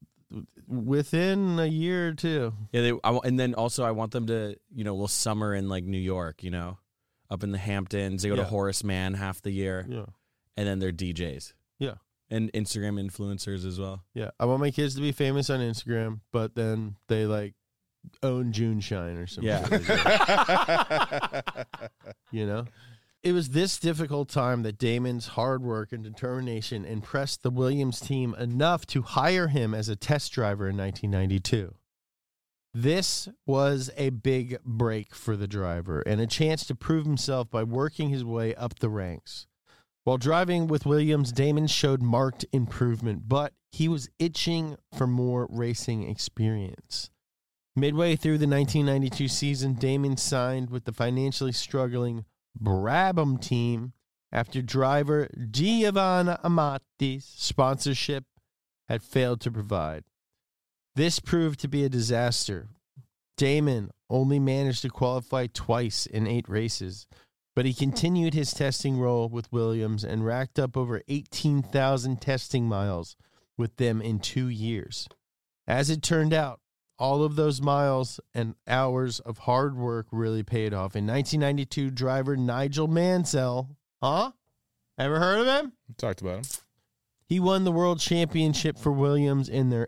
within a year or two. Yeah, and then also I want them to, we'll summer in like New York, up in the Hamptons. They go to Yeah. Horace Mann half the year, Yeah. and then they're DJs. Yeah. And Instagram influencers as well. Yeah. I want my kids to be famous on Instagram, but then they like own June Shine or something. Yeah. You know? It was this difficult time that Damon's hard work and determination impressed the Williams team enough to hire him as a test driver in 1992. This was a big break for the driver and a chance to prove himself by working his way up the ranks. While driving with Williams, Damon showed marked improvement, but he was itching for more racing experience. Midway through the 1992 season, Damon signed with the financially struggling Brabham team after driver Giovanna Amati's sponsorship had failed to provide. This proved to be a disaster. Damon only managed to qualify twice in 8 races, but he continued his testing role with Williams and racked up over 18,000 testing miles with them in 2 years. As it turned out, all of those miles and hours of hard work really paid off. In 1992, driver Nigel Mansell, ever heard of him? We talked about him. He won the world championship for Williams in their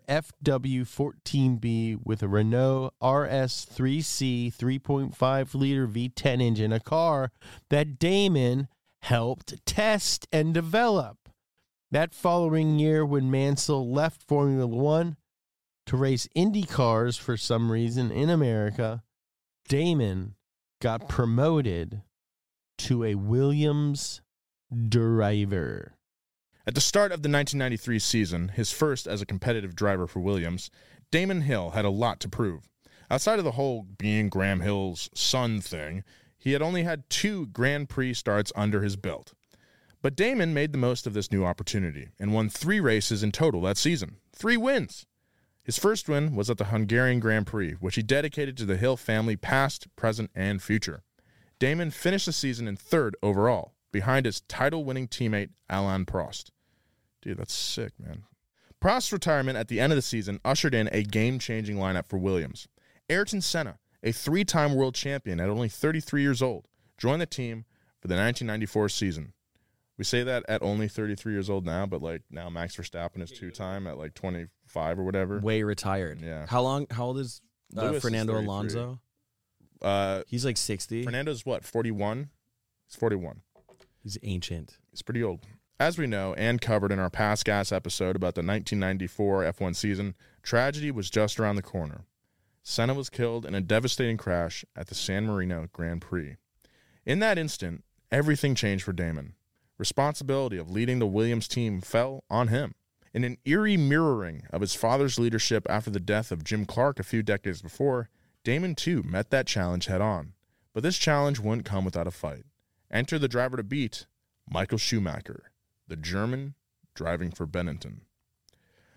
FW14B with a Renault RS3C 3.5-liter V10 engine, a car that Damon helped test and develop. That following year, when Mansell left Formula One to race Indy cars for some reason in America, Damon got promoted to a Williams driver. At the start of the 1993 season, his first as a competitive driver for Williams, Damon Hill had a lot to prove. Outside of the whole being Graham Hill's son thing, he had only had 2 Grand Prix starts under his belt. But Damon made the most of this new opportunity and won 3 races in total that season. 3 wins! His first win was at the Hungarian Grand Prix, which he dedicated to the Hill family past, present, and future. Damon finished the season in 3rd overall, behind his title-winning teammate Alain Prost. Dude, that's sick, man. Prost's retirement at the end of the season ushered in a game-changing lineup for Williams. Ayrton Senna, a 3-time world champion at only 33 years old, joined the team for the 1994 season. We say that at only 33 years old now, but like now Max Verstappen is 2-time at like 25 or whatever. Way retired. Yeah. How old is Lewis is Fernando 33. Alonso? He's like 60. Fernando's what, 41? He's 41. He's ancient. He's pretty old. As we know and covered in our past gas episode about the 1994 F1 season, tragedy was just around the corner. Senna was killed in a devastating crash at the San Marino Grand Prix. In that instant, everything changed for Damon. Responsibility of leading the Williams team fell on him. In an eerie mirroring of his father's leadership after the death of Jim Clark a few decades before, Damon too met that challenge head on. But this challenge wouldn't come without a fight. Enter the driver to beat, Michael Schumacher, the German driving for Benetton.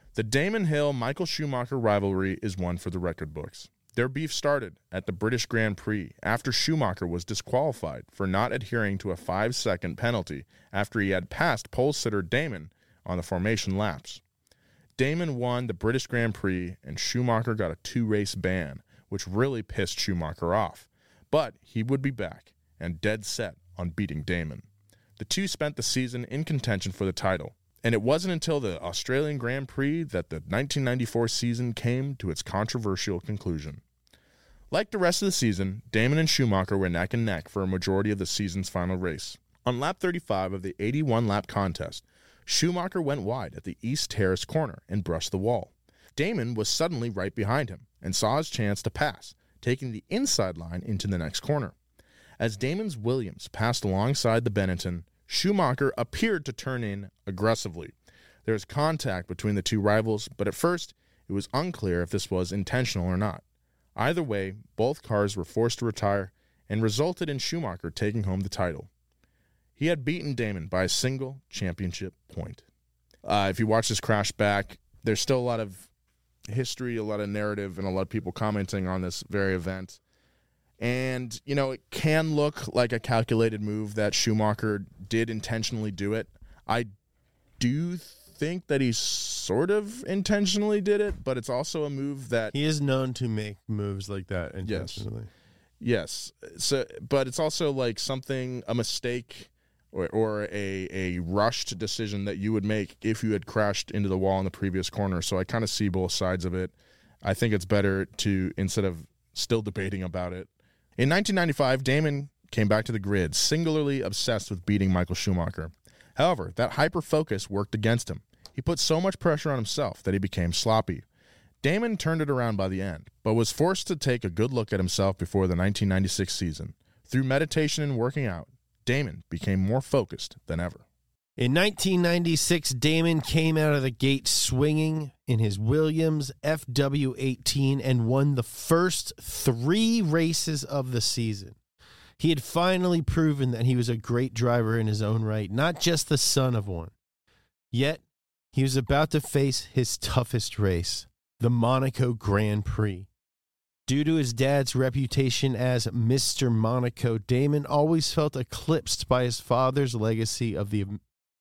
The Damon Hill-Michael Schumacher rivalry is one for the record books. Their beef started at the British Grand Prix after Schumacher was disqualified for not adhering to a 5-second penalty after he had passed pole sitter Damon on the formation laps. Damon won the British Grand Prix and Schumacher got a 2-race ban, which really pissed Schumacher off. But he would be back and dead set on beating Damon. The two spent the season in contention for the title, and it wasn't until the Australian Grand Prix that the 1994 season came to its controversial conclusion. Like the rest of the season, Damon and Schumacher were neck and neck for a majority of the season's final race. On lap 35 of the 81-lap contest, Schumacher went wide at the East Terrace corner and brushed the wall. Damon was suddenly right behind him and saw his chance to pass, taking the inside line into the next corner. As Damon's Williams passed alongside the Benetton, Schumacher appeared to turn in aggressively. There was contact between the two rivals, but at first it was unclear if this was intentional or not. Either way, both cars were forced to retire and resulted in Schumacher taking home the title. He had beaten Damon by a single championship point. If you watch this crash back, there's still a lot of history, a lot of narrative, and a lot of people commenting on this very event. And, you know, it can look like a calculated move that Schumacher did intentionally do it. I do think that he sort of intentionally did it, but it's also a move that... He is known to make moves like that intentionally. Yes. So, but it's also like something, a mistake or a rushed decision that you would make if you had crashed into the wall in the previous corner. So I kind of see both sides of it. I think it's better to, instead of still debating about it. In 1995, Damon came back to the grid, singularly obsessed with beating Michael Schumacher. However, that hyper-focus worked against him. He put so much pressure on himself that he became sloppy. Damon turned it around by the end, but was forced to take a good look at himself before the 1996 season. Through meditation and working out, Damon became more focused than ever. In 1996, Damon came out of the gate swinging in his Williams FW18 and won the first 3 races of the season. He had finally proven that he was a great driver in his own right, not just the son of one. Yet, he was about to face his toughest race, the Monaco Grand Prix. Due to his dad's reputation as Mr. Monaco, Damon always felt eclipsed by his father's legacy at the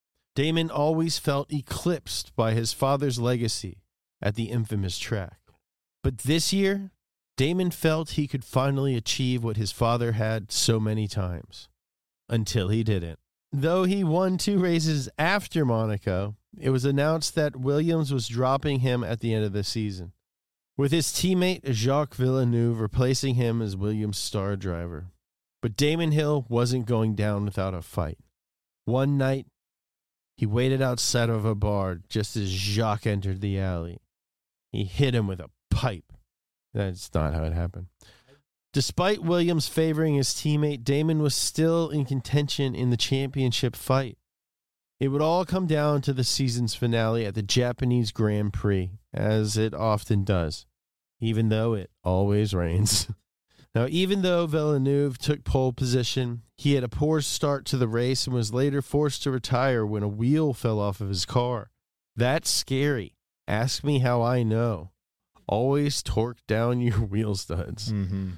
infamous track. But this year, Damon felt he could finally achieve what his father had so many times. Until he didn't. Though he won 2 races after Monaco, it was announced that Williams was dropping him at the end of the season, with his teammate Jacques Villeneuve replacing him as Williams' star driver. But Damon Hill wasn't going down without a fight. One night, he waited outside of a bar just as Jacques entered the alley. He hit him with a pipe. That's not how it happened. Despite Williams favoring his teammate, Damon was still in contention in the championship fight. It would all come down to the season's finale at the Japanese Grand Prix, as it often does, even though it always rains. Now, even though Villeneuve took pole position, he had a poor start to the race and was later forced to retire when a wheel fell off of his car. That's scary. Ask me how I know. Always torque down your wheel studs. Mm-hmm.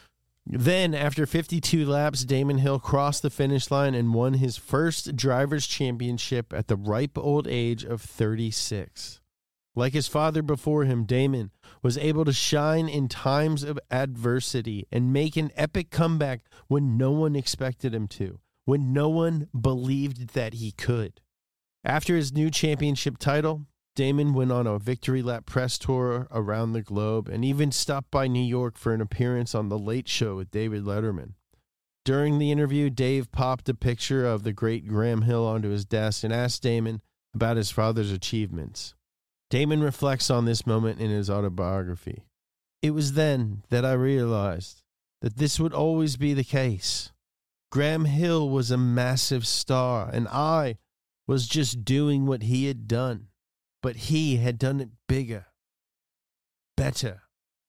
Then, after 52 laps, Damon Hill crossed the finish line and won his first driver's championship at the ripe old age of 36. Like his father before him, Damon was able to shine in times of adversity and make an epic comeback when no one expected him to, when no one believed that he could. After his new championship title, Damon went on a victory lap press tour around the globe and even stopped by New York for an appearance on The Late Show with David Letterman. During the interview, Dave popped a picture of the great Graham Hill onto his desk and asked Damon about his father's achievements. Damon reflects on this moment in his autobiography. It was then that I realized that this would always be the case. Graham Hill was a massive star, and I was just doing what he had done. But he had done it bigger, better,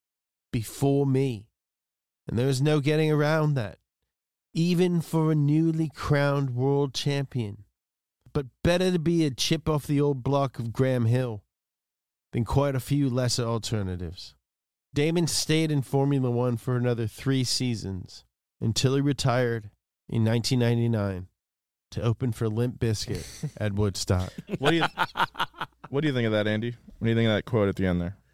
before me. And there was no getting around that, even for a newly crowned world champion. But better to be a chip off the old block of Graham Hill than quite a few lesser alternatives. Damon stayed in Formula One for another 3 seasons until he retired in 1999 to open for Limp Bizkit at Woodstock. What do you think of that, Andy? What do you think of that quote at the end there?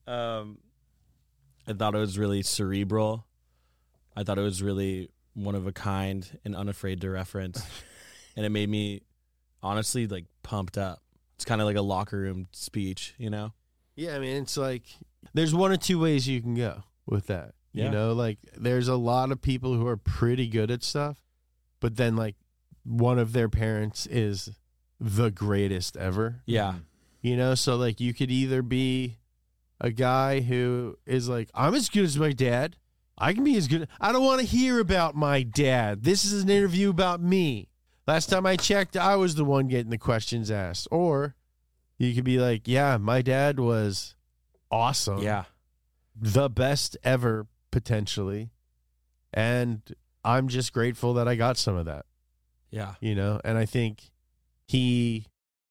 I thought it was really cerebral. I thought it was really one of a kind and unafraid to reference. And it made me honestly like pumped up. It's kind of like a locker room speech, you know? Yeah, I mean, it's like there's one or two ways you can go with that. Yeah. You know, like there's a lot of people who are pretty good at stuff, but then like one of their parents is the greatest ever. Yeah. You know, so like you could either be a guy who is like, I'm as good as my dad. I can be as good. I don't want to hear about my dad. This is an interview about me. Last time I checked, I was the one getting the questions asked. Or you could be like, yeah, my dad was awesome. Yeah. The best ever, potentially. And I'm just grateful that I got some of that, Yeah. you know? And I think he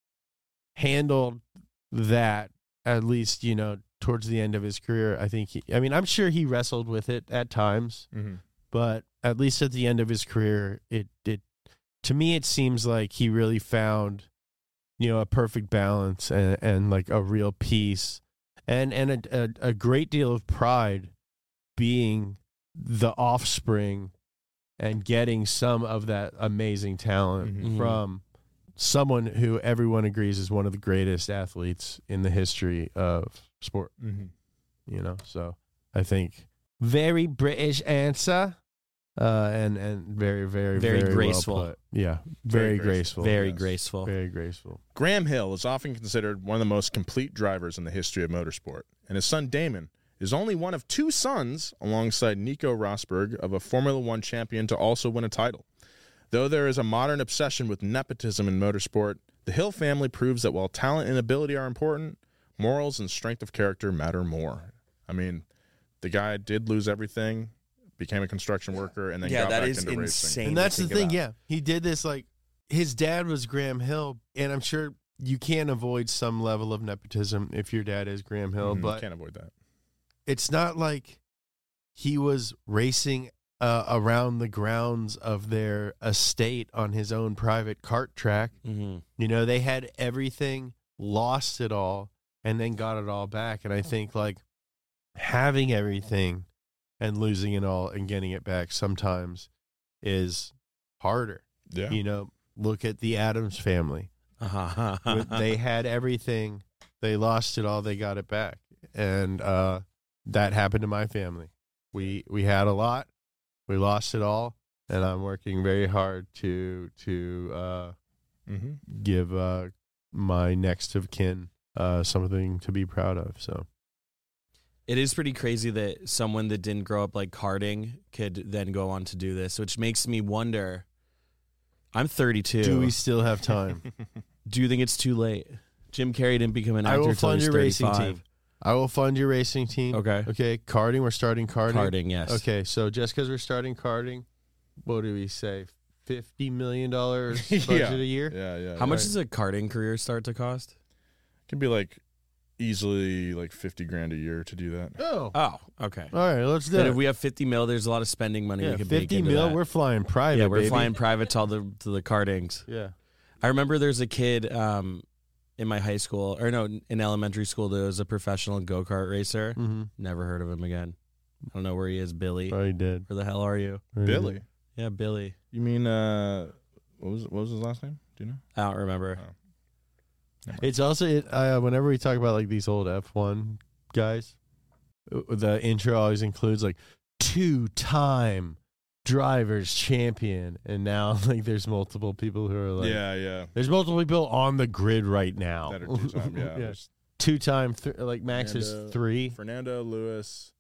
handled that, at least, you know, towards the end of his career. I'm sure he wrestled with it at times, but at least at the end of his career, it to me, it seems like he really found, you know, a perfect balance and like a real peace and a great deal of pride being the offspring and getting some of that amazing talent from someone who everyone agrees is one of the greatest athletes in the history of sport. You know, so I think very British answer. And very, very, Very very graceful. Well put. Yeah, very graceful. Very Yes. graceful. Very graceful. Graham Hill is often considered one of the most complete drivers in the history of motorsport, and his son Damon is only one of 2 sons, alongside Nico Rosberg, of a Formula One champion to also win a title. Though there is a modern obsession with nepotism in motorsport, the Hill family proves that while talent and ability are important, morals and strength of character matter more. I mean, the guy did lose everything, became a construction worker, and then got that back is into racing. insane. And that's to the think thing, about. yeah. He did this, like, his dad was Graham Hill, and I'm sure you can't avoid some level of nepotism if your dad is Graham Hill, but Can't avoid that. it's not like he was racing around the grounds of their estate on his own private kart track. You know, they had everything, lost it all, and then got it all back. And I think, like, having everything and losing it all and getting it back sometimes is harder. Yeah. You know, look at the Addams family. They had everything, they lost it all, they got it back. And that happened to my family. We had a lot, we lost it all, and I'm working very hard to give my next of kin something to be proud of. So It is pretty crazy that someone that didn't grow up like karting could then go on to do this, which makes me wonder. I'm 32. do we still have time? Do you think it's too late? Jim Carrey didn't become an I actor will until fund he's your racing 35. team. I will fund your racing team. Okay. Okay. Karting. We're starting karting. Karting, yes. Okay. So just because we're starting karting, what do we say? $50 million budget a year? Yeah. How much does a karting career start to cost? Can be like easily like $50,000 a year to do that. Oh. Oh, okay. All right. Let's do Then it. if we have 50 mil, there's a lot of spending money we could bake 50 into mil. that. We're flying private. Yeah, we're baby. flying private to all the kartings. Yeah. I remember there's a kid in my high school, or no, in elementary school that was a professional go-kart racer. Mm-hmm. Never heard of him again. I don't know where he is. Billy. Already did. Where the hell are you? Billy. Yeah, Billy. You mean what was his last name? Do you know? I don't remember. It's also whenever we talk about like these old F1 guys, the intro always includes like 2-time drivers champion, and now like there's multiple people who are like Yeah. there's multiple people on the grid right now That are 2-time, yeah. Yeah. There's 2-time like Max Fernando- is 3. Fernando, Lewis,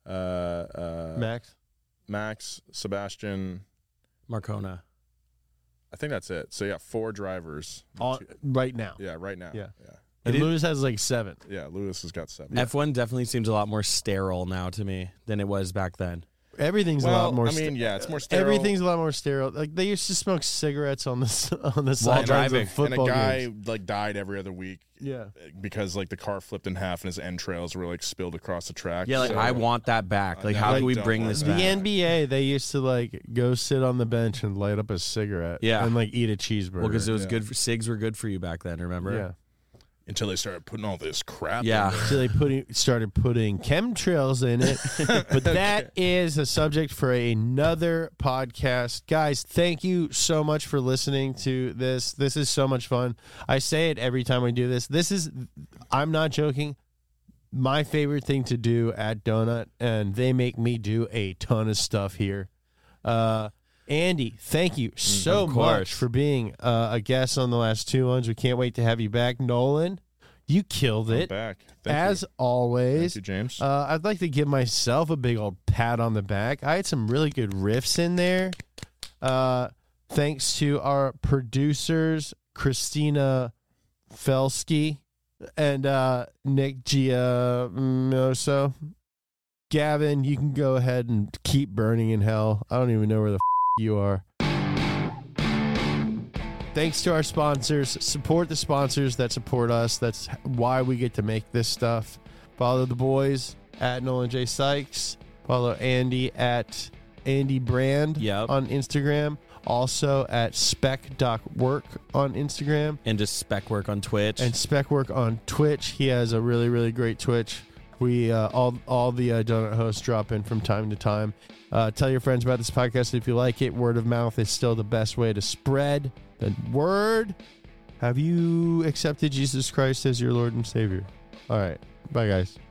Max. Sebastian. Marcona. I think that's it. So yeah, 4 drivers. Right now. Yeah, right now. Yeah. Yeah. And It is- Lewis has like 7. Yeah, Lewis has got 7. F1 definitely seems a lot more sterile now to me than it was back then. everything's a lot more. I mean, yeah, it's more sterile. Everything's a lot more sterile. Like they used to smoke cigarettes on the sidelines driving. of football and a guy games. like died every other week. Yeah. Because like the car flipped in half and his entrails were like spilled across the track. Yeah, like So, I want that back. Like, no, how I can we don't bring want this that. The back? NBA, they used to like go sit on the bench and light up a cigarette. Yeah. And like eat a cheeseburger. Well, because it was good. Cigs were good for you back then. Remember? Yeah. until they started putting all this crap. Yeah. in there. So they started putting chemtrails in it. But that is a subject for another podcast. Guys, thank you so much for listening to this. This is so much fun. I say it every time we do this. I'm not joking, my favorite thing to do at Donut, and they make me do a ton of stuff here. Andy, thank you so much for being a guest on the last two ones. We can't wait to have you back. Nolan, you killed it. I'm back. Thank As you. always. Thank you, James. I'd like to give myself a big old pat on the back. I had some really good riffs in there. Thanks to our producers, Christina Felsky and Nick Giamoso. Gavin, you can go ahead and keep burning in hell. I don't even know where the you are. Thanks to our sponsors. Support the sponsors that support us. That's why we get to make this stuff. Follow the boys at Nolan J. Sykes. Follow Andy at Andy Brand on Instagram. Also at spec.work on Instagram. And just spec work on Twitch. And spec work on Twitch. He has a really, really great Twitch. We all the Donut hosts drop in from time to time. Tell your friends about this podcast if you like it. Word of mouth is still the best way to spread the word. Have you accepted Jesus Christ as your Lord and Savior? All right. Bye, guys.